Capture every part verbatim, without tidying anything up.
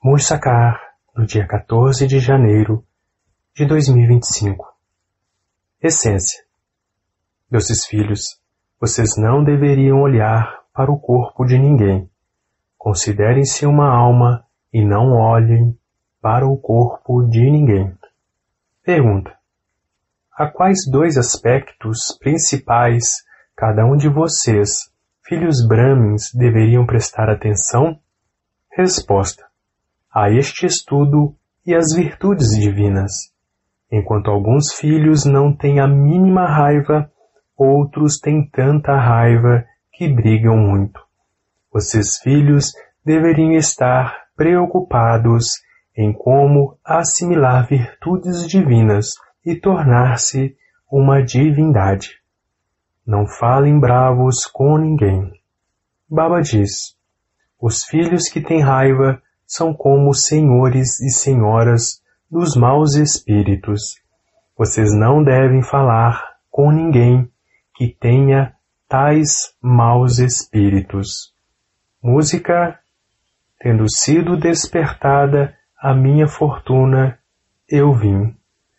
Mursakar, no dia quatorze de janeiro de dois mil e vinte e cinco. Essência. Doces filhos, vocês não deveriam olhar para o corpo de ninguém. Considerem-se uma alma e não olhem para o corpo de ninguém. Pergunta. A quais dois aspectos principais cada um de vocês, filhos Brahmins, deveriam prestar atenção? Resposta. A este estudo e as virtudes divinas. Enquanto alguns filhos não têm a mínima raiva, outros têm tanta raiva que brigam muito. Vocês, filhos, deveriam estar preocupados em como assimilar virtudes divinas e tornar-se uma divindade. Não falem bravos com ninguém. Baba diz, os filhos que têm raiva são como senhores e senhoras dos maus espíritos. Vocês não devem falar com ninguém que tenha tais maus espíritos. Música. Tendo sido despertada a minha fortuna, eu vim.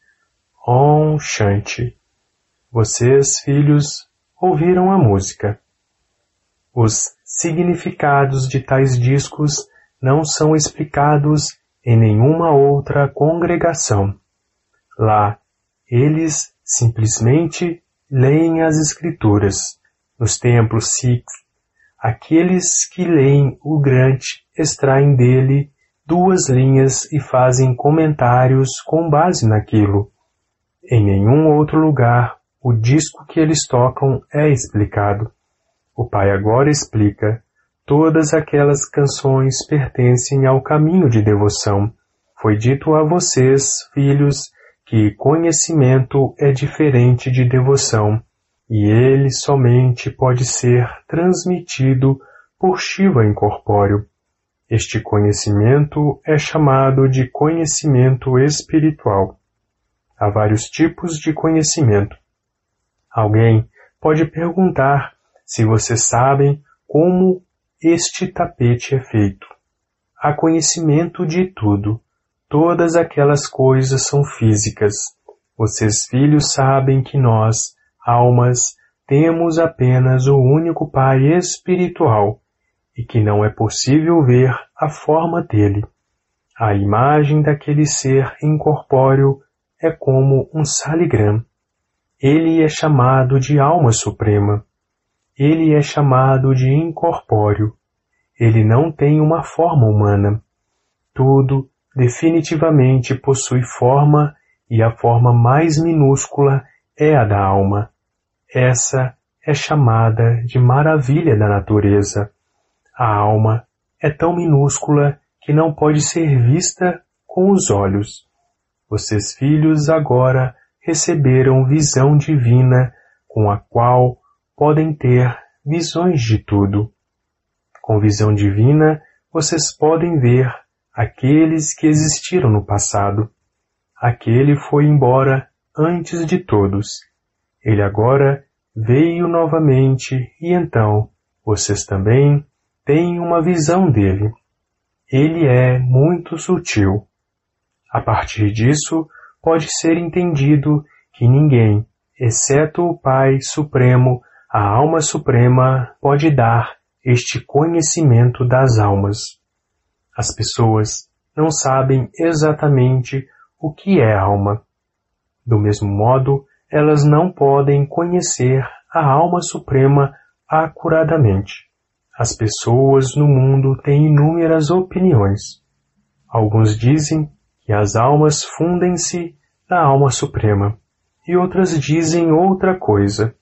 Om Shanti. Vocês, filhos, ouviram a música. Os significados de tais discos não são explicados em nenhuma outra congregação. Lá, eles simplesmente leem as escrituras. Nos templos Sikhs, aqueles que leem o Granth extraem dele duas linhas e fazem comentários com base naquilo. Em nenhum outro lugar, o disco que eles tocam é explicado. O Pai agora explica. Todas aquelas canções pertencem ao caminho de devoção. Foi dito a vocês, filhos, que conhecimento é diferente de devoção, e ele somente pode ser transmitido por Shiva incorpóreo. Este conhecimento é chamado de conhecimento espiritual. Há vários tipos de conhecimento. Alguém pode perguntar se vocês sabem como este tapete é feito. Há conhecimento de tudo. Todas aquelas coisas são físicas. Vocês, filhos, sabem que nós, almas, temos apenas o único Pai espiritual e que não é possível ver a forma dele. A imagem daquele ser incorpóreo é como um saligram. Ele é chamado de alma suprema. Ele é chamado de incorpóreo. Ele não tem uma forma humana. Tudo definitivamente possui forma e a forma mais minúscula é a da alma. Essa é chamada de maravilha da natureza. A alma é tão minúscula que não pode ser vista com os olhos. Vocês, filhos, agora receberam visão divina com a qual podem ter visões de tudo. Com visão divina, vocês podem ver aqueles que existiram no passado. Aquele foi embora antes de todos. Ele agora veio novamente e então vocês também têm uma visão dele. Ele é muito sutil. A partir disso, pode ser entendido que ninguém, exceto o Pai Supremo, a Alma Suprema, pode dar este conhecimento das almas. As pessoas não sabem exatamente o que é alma. Do mesmo modo, elas não podem conhecer a Alma Suprema acuradamente. As pessoas no mundo têm inúmeras opiniões. Alguns dizem que as almas fundem-se na Alma Suprema, e outras dizem outra coisa.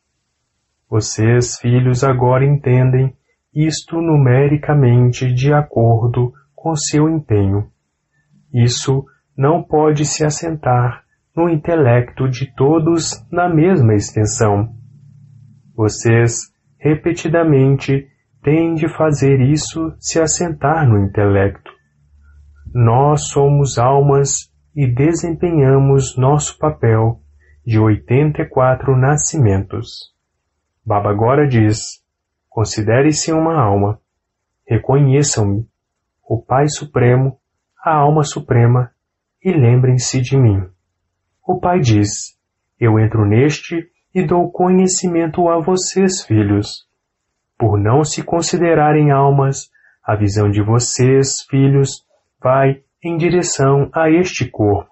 Vocês, filhos, agora entendem isto numericamente de acordo com seu empenho. Isso não pode se assentar no intelecto de todos na mesma extensão. Vocês, repetidamente, têm de fazer isso se assentar no intelecto. Nós somos almas e desempenhamos nosso papel de oitenta e quatro nascimentos. Baba agora diz, considere-se uma alma, reconheçam-me, o Pai Supremo, a alma suprema e lembrem-se de mim. O Pai diz, eu entro neste e dou conhecimento a vocês, filhos. Por não se considerarem almas, a visão de vocês, filhos, vai em direção a este corpo.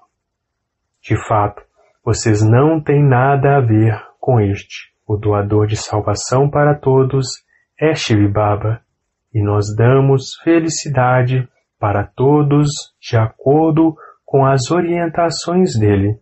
De fato, vocês não têm nada a ver com este. O doador de salvação para todos é Shiv Baba, e nós damos felicidade para todos de acordo com as orientações dele.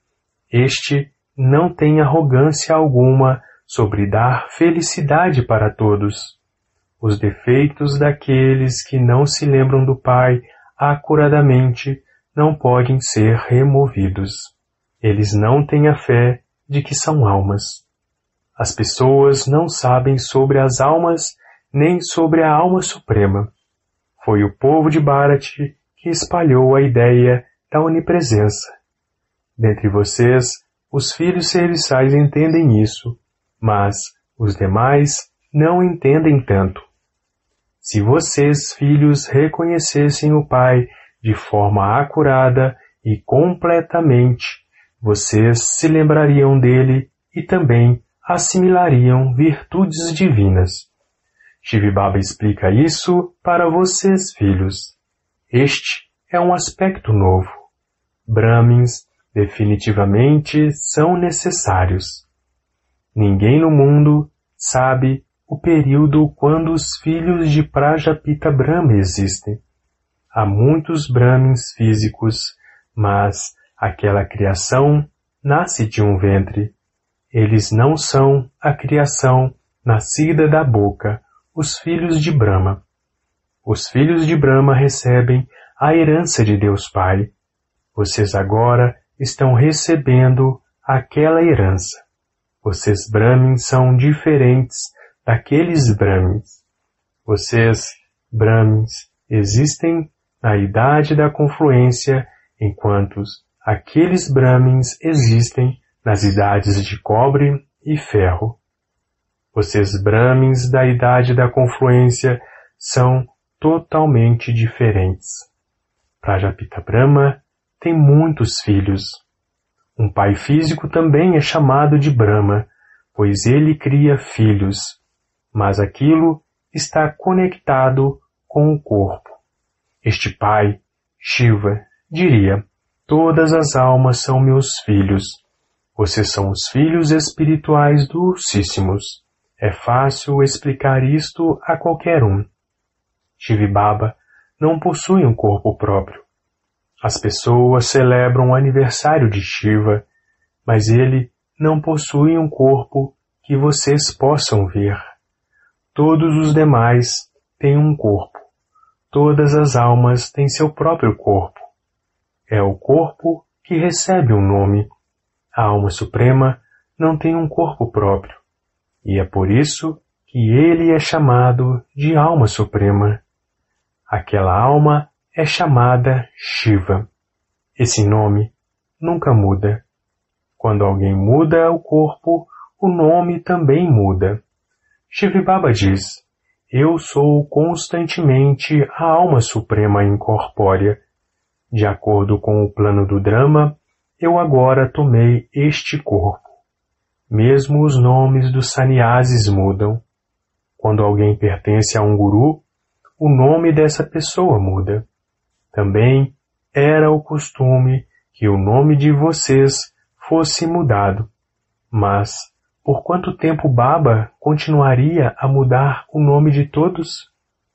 Este não tem arrogância alguma sobre dar felicidade para todos. Os defeitos daqueles que não se lembram do Pai acuradamente não podem ser removidos. Eles não têm a fé de que são almas. As pessoas não sabem sobre as almas nem sobre a alma suprema. Foi o povo de Bharat que espalhou a ideia da onipresença. Dentre vocês, os filhos serviçais entendem isso, mas os demais não entendem tanto. Se vocês, filhos, reconhecessem o Pai de forma acurada e completamente, vocês se lembrariam dele e também assimilariam virtudes divinas. Shiv Baba explica isso para vocês, filhos. Este é um aspecto novo. Brahmins definitivamente são necessários. Ninguém no mundo sabe o período quando os filhos de Prajapita Brahma existem. Há muitos Brahmins físicos, mas aquela criação nasce de um ventre. Eles não são a criação nascida da boca, os filhos de Brahma. Os filhos de Brahma recebem a herança de Deus Pai. Vocês agora estão recebendo aquela herança. Vocês Brahmins são diferentes daqueles Brahmins. Vocês, Brahmins, existem na idade da confluência, enquanto aqueles Brahmins existem nas idades de cobre e ferro. Vocês Brahmins da idade da confluência são totalmente diferentes. Prajapita Brahma tem muitos filhos. Um pai físico também é chamado de Brahma, pois ele cria filhos, mas aquilo está conectado com o corpo. Este pai, Shiva, diria, todas as almas são meus filhos. Vocês são os filhos espirituais dulcíssimos. É fácil explicar isto a qualquer um. Shiv Baba não possui um corpo próprio. As pessoas celebram o aniversário de Shiva, mas ele não possui um corpo que vocês possam ver. Todos os demais têm um corpo. Todas as almas têm seu próprio corpo. É o corpo que recebe um nome. A alma suprema não tem um corpo próprio, e é por isso que ele é chamado de alma suprema. Aquela alma é chamada Shiva. Esse nome nunca muda. Quando alguém muda o corpo, o nome também muda. Shiv Baba diz, eu sou constantemente a alma suprema incorpórea. De acordo com o plano do drama, eu agora tomei este corpo. Mesmo os nomes dos sannyasis mudam. Quando alguém pertence a um guru, o nome dessa pessoa muda. Também era o costume que o nome de vocês fosse mudado. Mas, por quanto tempo Baba continuaria a mudar o nome de todos?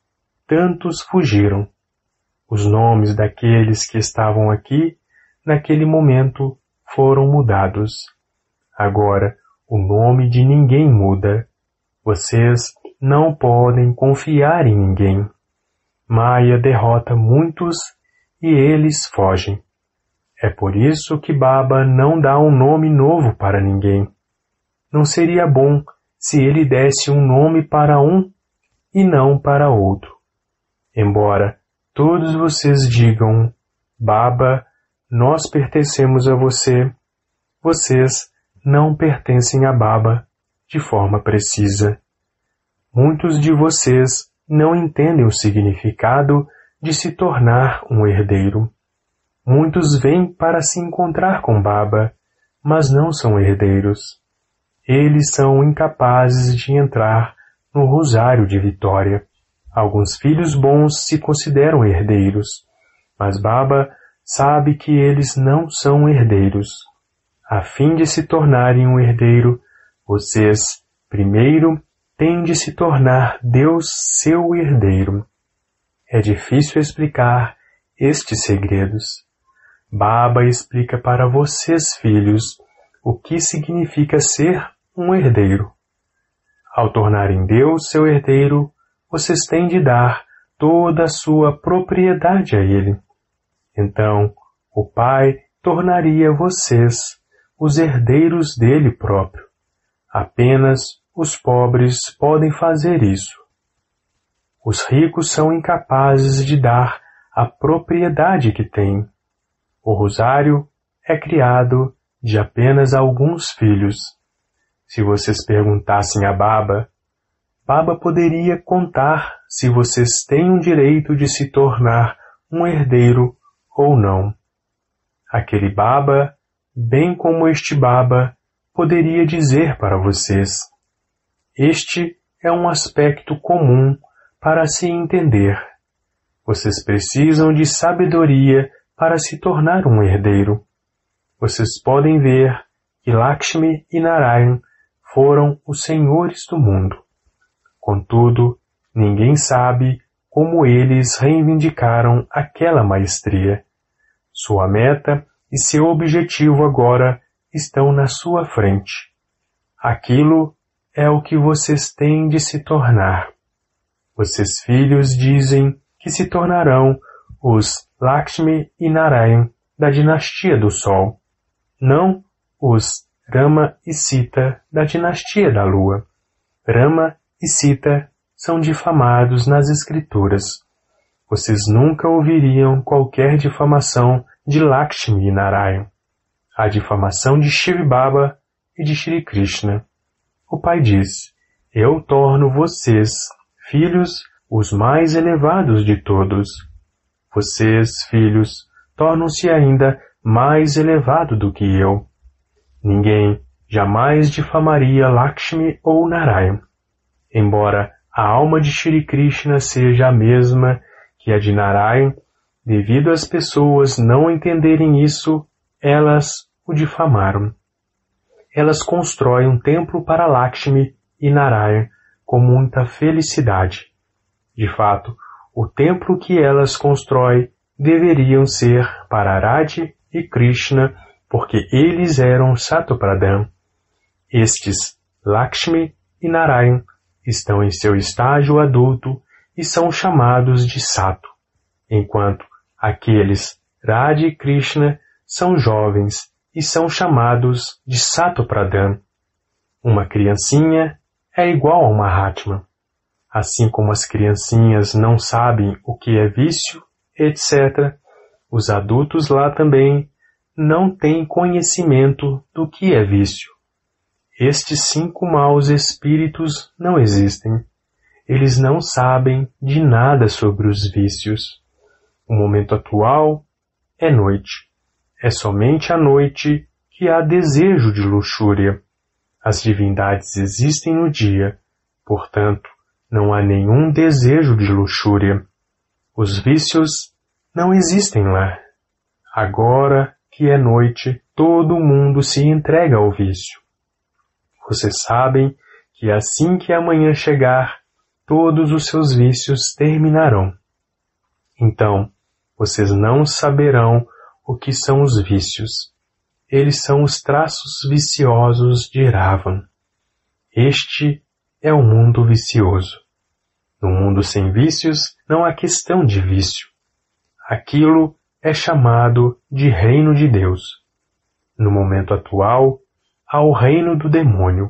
Tantos fugiram. Os nomes daqueles que estavam aqui, naquele momento, foram mudados. Agora, o nome de ninguém muda. Vocês não podem confiar em ninguém. Maya derrota muitos e eles fogem. É por isso que Baba não dá um nome novo para ninguém. Não seria bom se ele desse um nome para um e não para outro. Embora todos vocês digam, Baba, nós pertencemos a você, vocês não pertencem a Baba de forma precisa. Muitos de vocês não entendem o significado de se tornar um herdeiro. Muitos vêm para se encontrar com Baba, mas não são herdeiros. Eles são incapazes de entrar no rosário de Vitória. Alguns filhos bons se consideram herdeiros, mas Baba sabe que eles não são herdeiros. A fim de se tornarem um herdeiro, vocês, primeiro, têm de se tornar Deus seu herdeiro. É difícil explicar estes segredos. Baba explica para vocês, filhos, o que significa ser um herdeiro. Ao tornarem Deus seu herdeiro, vocês têm de dar toda a sua propriedade a Ele. Então, o Pai tornaria vocês os herdeiros dele próprio. Apenas os pobres podem fazer isso. Os ricos são incapazes de dar a propriedade que têm. O rosário é criado de apenas alguns filhos. Se vocês perguntassem a Baba, Baba poderia contar se vocês têm o direito de se tornar um herdeiro ou não. Aquele Baba, bem como este Baba, poderia dizer para vocês: este é um aspecto comum para se entender. Vocês precisam de sabedoria para se tornar um herdeiro. Vocês podem ver que Lakshmi e Narayan foram os senhores do mundo. Contudo, ninguém sabe como eles reivindicaram aquela maestria. Sua meta e seu objetivo agora estão na sua frente. Aquilo é o que vocês têm de se tornar. Vocês, filhos, dizem que se tornarão os Lakshmi e Narayan da dinastia do Sol, não os Rama e Sita da dinastia da Lua. Rama e Sita são difamados nas escrituras. Vocês nunca ouviriam qualquer difamação de Lakshmi e Narayan. A difamação de Shiv Baba e de Shri Krishna. O Pai diz: eu torno vocês, filhos, os mais elevados de todos. Vocês, filhos, tornam-se ainda mais elevado do que eu. Ninguém jamais difamaria Lakshmi ou Narayan. Embora a alma de Shri Krishna seja a mesma que a de Narayan, devido às pessoas não entenderem isso, elas o difamaram. Elas constroem um templo para Lakshmi e Narayan com muita felicidade. De fato, o templo que elas constroem deveriam ser para Radha e Krishna, porque eles eram Satopradhan. Estes, Lakshmi e Narayan, estão em seu estágio adulto e são chamados de Sato, enquanto aqueles, Radha e Krishna, são jovens e são chamados de Satopradhan. Uma criancinha é igual a uma Mahatma. Assim como as criancinhas não sabem o que é vício, etcétera, os adultos lá também não têm conhecimento do que é vício. Estes cinco maus espíritos não existem. Eles não sabem de nada sobre os vícios. O momento atual é noite. É somente à noite que há desejo de luxúria. As divindades existem no dia, portanto, não há nenhum desejo de luxúria. Os vícios não existem lá. Agora que é noite, todo mundo se entrega ao vício. Vocês sabem que assim que amanhã chegar, todos os seus vícios terminarão. Então, vocês não saberão o que são os vícios. Eles são os traços viciosos de Ravan. Este é o mundo vicioso. No mundo sem vícios, não há questão de vício. Aquilo é chamado de reino de Deus. No momento atual, há o reino do demônio.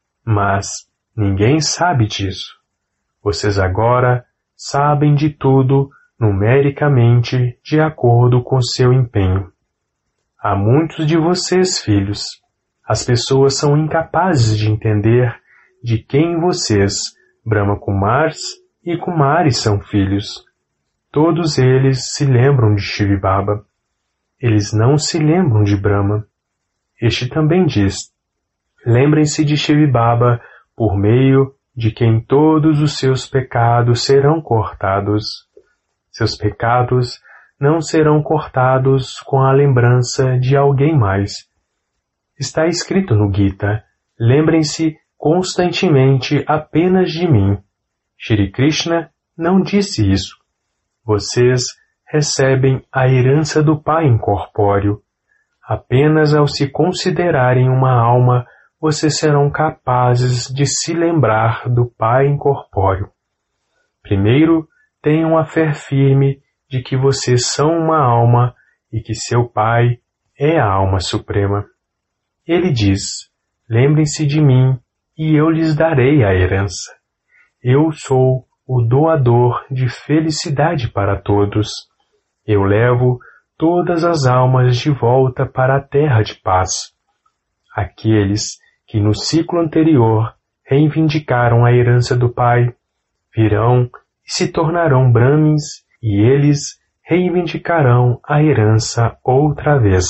Mas ninguém sabe disso. Vocês agora sabem de tudo numericamente de acordo com seu empenho. Há muitos de vocês, filhos. As pessoas são incapazes de entender de quem vocês, Brahma Kumars e Kumaris, são filhos. Todos eles se lembram de Shiva Baba. Eles não se lembram de Brahma. Este também diz: lembrem-se de Shiva Baba, por meio de quem todos os seus pecados serão cortados. Seus pecados não serão cortados com a lembrança de alguém mais. Está escrito no Gita: lembrem-se constantemente apenas de mim. Shri Krishna não disse isso. Vocês recebem a herança do Pai incorpóreo. Apenas ao se considerarem uma alma, vocês serão capazes de se lembrar do Pai incorpóreo. Primeiro, tenham a fé firme de que vocês são uma alma e que seu Pai é a alma suprema. Ele diz: lembrem-se de mim e eu lhes darei a herança. Eu sou o doador de felicidade para todos. Eu levo todas as almas de volta para a terra de paz. Aqueles que no ciclo anterior reivindicaram a herança do Pai virão e se tornarão Brahmins, e eles reivindicarão a herança outra vez.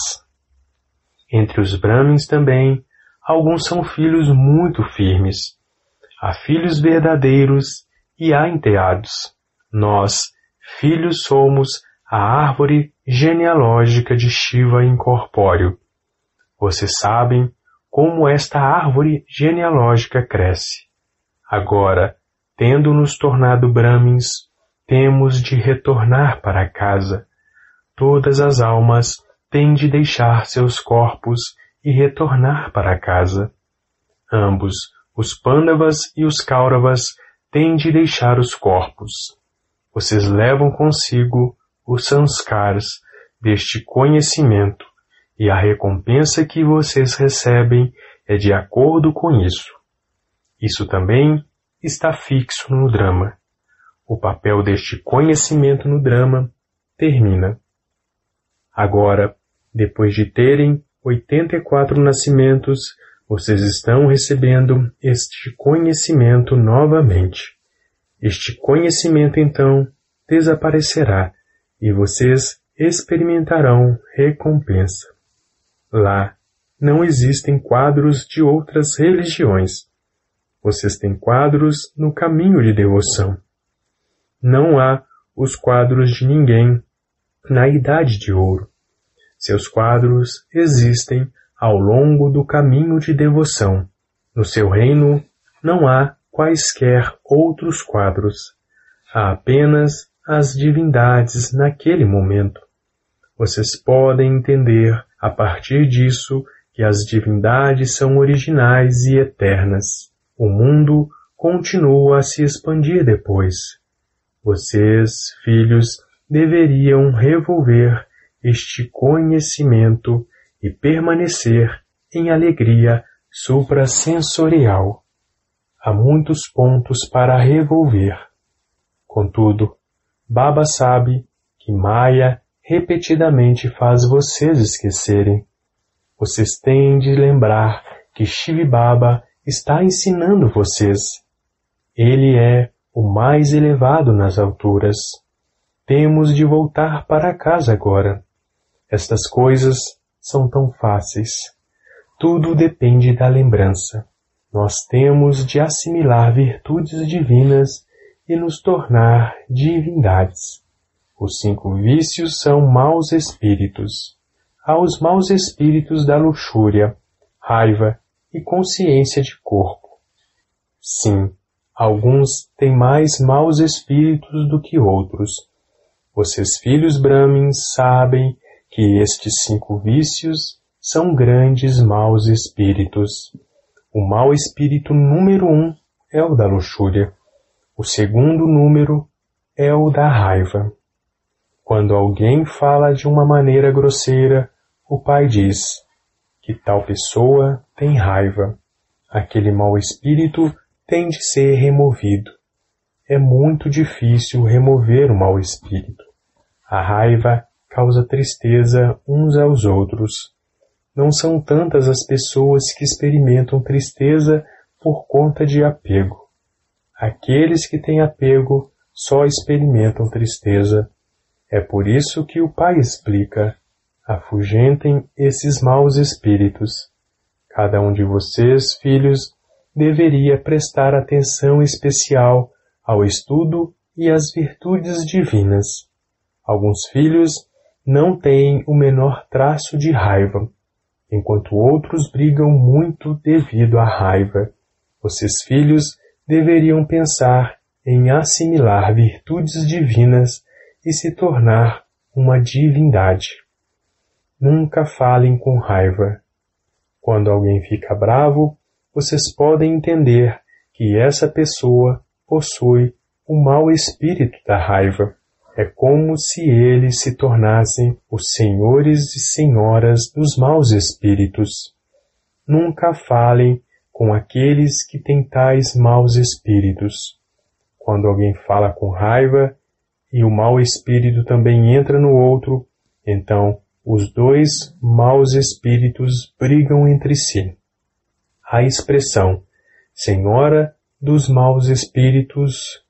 Entre os Brahmins também, alguns são filhos muito firmes. Há filhos verdadeiros e há enteados. Nós, filhos, somos a árvore genealógica de Shiva incorpóreo. Vocês sabem como esta árvore genealógica cresce. Agora, tendo nos tornado Brahmins, temos de retornar para casa. Todas as almas têm de deixar seus corpos e retornar para casa. Ambos, os Pandavas e os Kauravas, têm de deixar os corpos. Vocês levam consigo os sanskars deste conhecimento, e a recompensa que vocês recebem é de acordo com isso. Isso também está fixo no drama. O papel deste conhecimento no drama termina. Agora, depois de terem oitenta e quatro nascimentos, vocês estão recebendo este conhecimento novamente. Este conhecimento, então, desaparecerá e vocês experimentarão recompensa. Lá não existem quadros de outras religiões. Vocês têm quadros no caminho de devoção. Não há os quadros de ninguém na Idade de Ouro. Seus quadros existem ao longo do caminho de devoção. No seu reino não há quaisquer outros quadros. Há apenas as divindades naquele momento. Vocês podem entender, a partir disso, que as divindades são originais e eternas. O mundo continua a se expandir depois. Vocês, filhos, deveriam revolver este conhecimento e permanecer em alegria suprassensorial. Há muitos pontos para revolver. Contudo, Baba sabe que Maya repetidamente faz vocês esquecerem. Vocês têm de lembrar que Shiva Baba está ensinando vocês. Ele é o mais elevado nas alturas. Temos de voltar para casa agora. Estas coisas são tão fáceis. Tudo depende da lembrança. Nós temos de assimilar virtudes divinas e nos tornar divindades. Os cinco vícios são maus espíritos. Há os maus espíritos da luxúria, raiva e consciência de corpo. Sim, alguns têm mais maus espíritos do que outros. Vocês, filhos Brahmins, sabem que estes cinco vícios são grandes maus espíritos. O mau espírito número um é o da luxúria. O segundo número é o da raiva. Quando alguém fala de uma maneira grosseira, o pai diz que tal pessoa tem raiva. Aquele mau espírito tem de ser removido. É muito difícil remover o mau espírito. A raiva causa tristeza uns aos outros. Não são tantas as pessoas que experimentam tristeza por conta de apego. Aqueles que têm apego só experimentam tristeza. É por isso que o pai explica: afugentem esses maus espíritos. Cada um de vocês, filhos, deveria prestar atenção especial ao estudo e às virtudes divinas. Alguns filhos não têm o menor traço de raiva, enquanto outros brigam muito devido à raiva. Vocês, filhos, deveriam pensar em assimilar virtudes divinas e se tornar uma divindade. Nunca falem com raiva. Quando alguém fica bravo, vocês podem entender que essa pessoa possui o mau espírito da raiva. É como se eles se tornassem os senhores e senhoras dos maus espíritos. Nunca falem com aqueles que têm tais maus espíritos. Quando alguém fala com raiva e o mau espírito também entra no outro, então os dois maus espíritos brigam entre si. A expressão Senhora dos Maus Espíritos,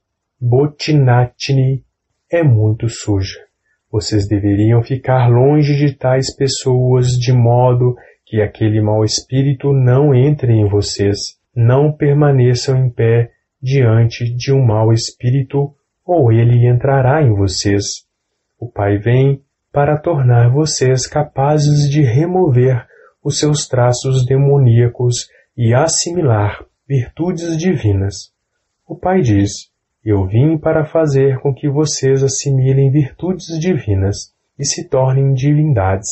Botinatini, é muito suja. Vocês deveriam ficar longe de tais pessoas de modo que aquele mau espírito não entre em vocês. Não permaneçam em pé diante de um mau espírito ou ele entrará em vocês. O Pai vem para tornar vocês capazes de remover os seus traços demoníacos e assimilar virtudes divinas. O Pai diz: eu vim para fazer com que vocês assimilem virtudes divinas e se tornem divindades.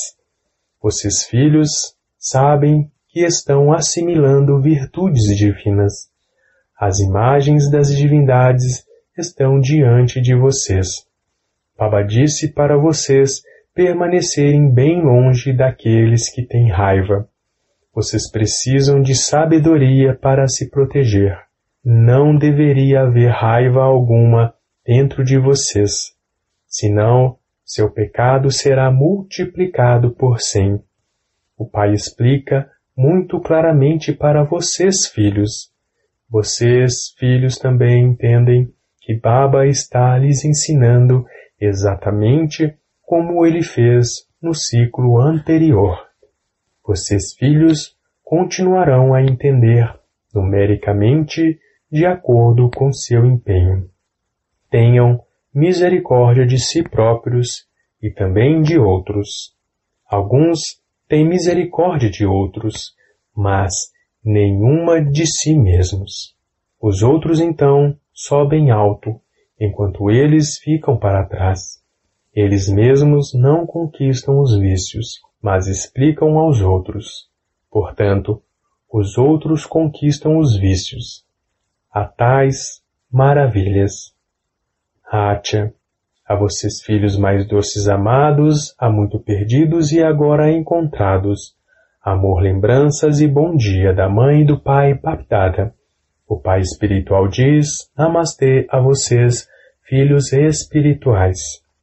Vocês, filhos, sabem que estão assimilando virtudes divinas. As imagens das divindades estão diante de vocês. Baba disse para vocês permanecerem bem longe daqueles que têm raiva. Vocês precisam de sabedoria para se proteger. Não deveria haver raiva alguma dentro de vocês, senão seu pecado será multiplicado por cem. O Pai explica muito claramente para vocês, filhos. Vocês, filhos, também entendem que Baba está lhes ensinando exatamente como ele fez no ciclo anterior. Vocês, filhos, continuarão a entender numericamente de acordo com seu empenho. Tenham misericórdia de si próprios e também de outros. Alguns têm misericórdia de outros, mas nenhuma de si mesmos. Os outros, então, sobem alto, enquanto eles ficam para trás. Eles mesmos não conquistam os vícios, mas explicam aos outros. Portanto, os outros conquistam os vícios. A tais maravilhas. Atya, a vocês, filhos mais doces amados, há muito perdidos e agora encontrados. Amor, lembranças e bom dia da mãe e do pai Bapdada. O pai espiritual diz Namastê a vocês, filhos espirituais.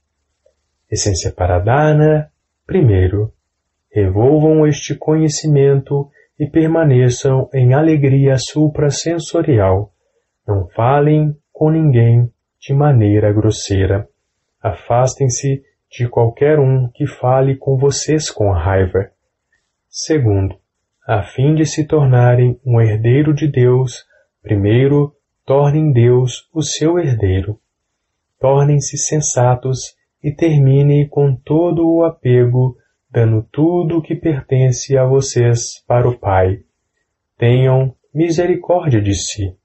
Essência Paradana, primeiro, revolvam este conhecimento e permaneçam em alegria suprassensorial. Não falem com ninguém de maneira grosseira. Afastem-se de qualquer um que fale com vocês com raiva. Segundo, a fim de se tornarem um herdeiro de Deus, primeiro, tornem Deus o seu herdeiro. Tornem-se sensatos e terminem com todo o apego, dando tudo o que pertence a vocês para o Pai. Tenham misericórdia de si.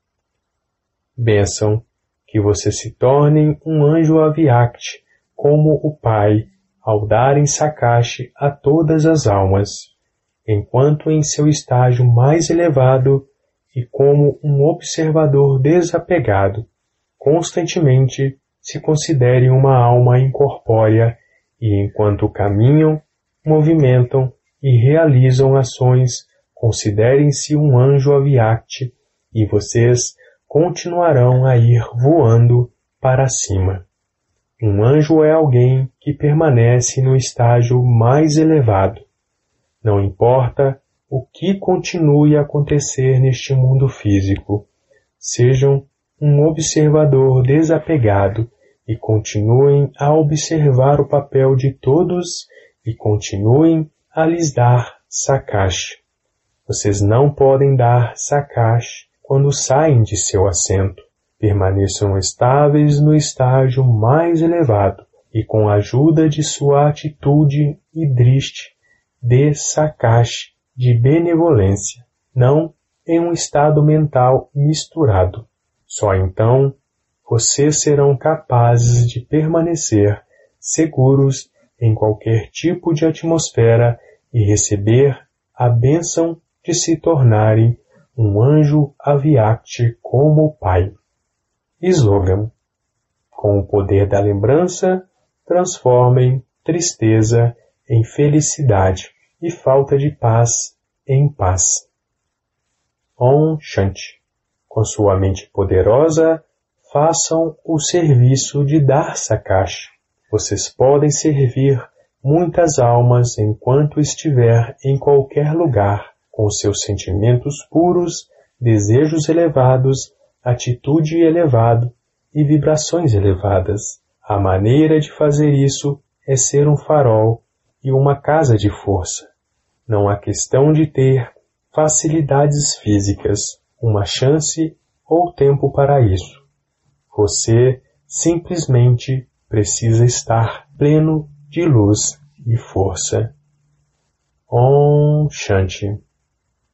Bênção, que vocês se tornem um anjo avyakti, como o Pai, ao darem sakashi a todas as almas, enquanto em seu estágio mais elevado e como um observador desapegado, constantemente se considerem uma alma incorpórea e enquanto caminham, movimentam e realizam ações, considerem-se um anjo avyakti e vocês continuarão a ir voando para cima. Um anjo é alguém que permanece no estágio mais elevado. Não importa o que continue a acontecer neste mundo físico, sejam um observador desapegado e continuem a observar o papel de todos e continuem a lhes dar sakash. Vocês não podem dar sakash quando saem de seu assento. Permaneçam estáveis no estágio mais elevado e com a ajuda de sua atitude e drishti, dê sakash de benevolência, não em um estado mental misturado. Só então vocês serão capazes de permanecer seguros em qualquer tipo de atmosfera e receber a bênção de se tornarem um anjo avyakti como o Pai. Slogan: com o poder da lembrança, transformem tristeza em felicidade e falta de paz em paz. Om Shanti. Com sua mente poderosa, façam o serviço de dar sakash. Vocês podem servir muitas almas enquanto estiver em qualquer lugar, com seus sentimentos puros, desejos elevados, atitude elevada e vibrações elevadas. A maneira de fazer isso é ser um farol e uma casa de força. Não há questão de ter facilidades físicas, uma chance ou tempo para isso. Você simplesmente precisa estar pleno de luz e força. Om Shanti.